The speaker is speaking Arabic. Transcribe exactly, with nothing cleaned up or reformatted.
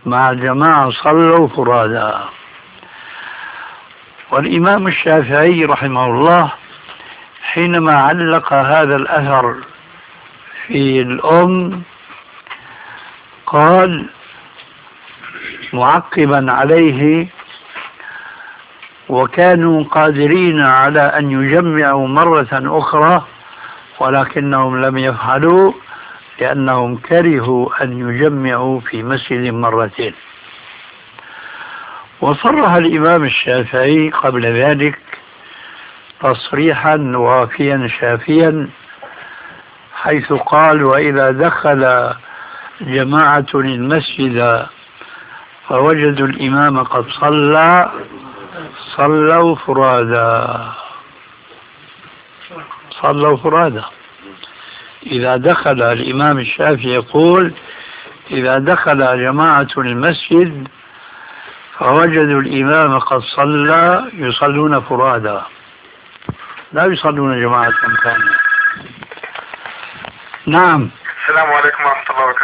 مع الجماعة صلوا فرادى. والإمام الشافعي رحمه الله حينما علق هذا الأثر في الأم قال معقبا عليه: وكانوا قادرين على أن يجمعوا مرة أخرى ولكنهم لم يفعلوا لأنهم كرهوا أن يجمعوا في مسجد مرتين. وصرح الإمام الشافعي قبل ذلك تصريحا وافيا شافيا حيث قال: وإذا دخل جماعة المسجد فوجدوا الإمام قد صلى صلوا فرادا. صلوا فرادا. إذا دخل الإمام الشافعي يقول: إذا دخل جماعة المسجد فوجدوا الإمام قد صلى يصلون فرادا، لا يصلون جماعة ثانية. نعم. السلام عليكم ورحمة الله وبركاته.